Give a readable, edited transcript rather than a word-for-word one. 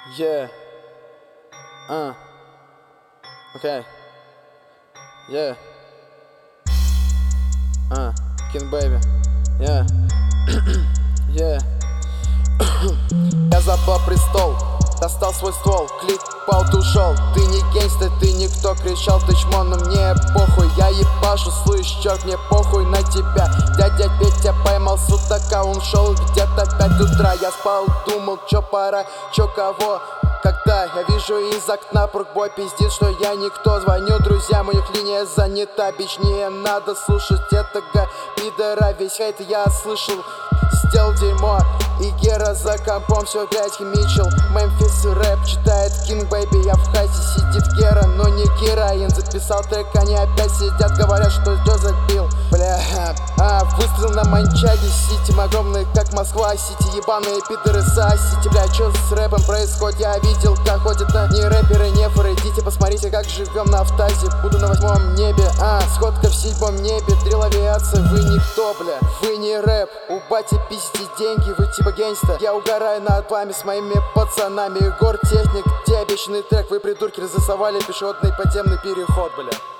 Yeah. Okay. Yeah. King Baby. Yeah. Yeah. Я забрал престол, достал свой ствол, клик, паут ушел. Ты не гейнгстер, ты никто, кричал ты чмо, но мне похуй. Я ебашу, слышь, черт, мне похуй на тебя. Дядя Петя поймал судака, он шел где-то 5 утра. Я спал, думал, чё пора, чё кого. Когда я вижу из окна, пругбой пиздит, что я никто. Звоню друзьям, у них линия занята. Бич, не надо слушать этого пидора. Весь хейт я слышал, сделал дерьмо. И Гера за компом все блять химичил. Мемфис рэп читает King Baby. Я в хате, сидит Гера, но не героин. Записал трек, они опять сидят, говорят, что Дёзак бил. Бля, выстрел на Манчаге Сити, огромный как Москва Сити. Ебаные пидоры Са-Сити. Бля, чё с рэпом происходит? Я видел, как ходят на не рэперы, не форы. Идите посмотрите, как живем на автазе. Буду на 8 небе, сходка в 7 небе. Дрил авиация, вы никто, бля. Вы не рэп, у бати пиздите деньги, вы типа гейнгста. Я угораю над вами с моими пацанами. Егор Техник, где обещанный трек? Вы придурки разрисовали пешеходный подземный переход, бля.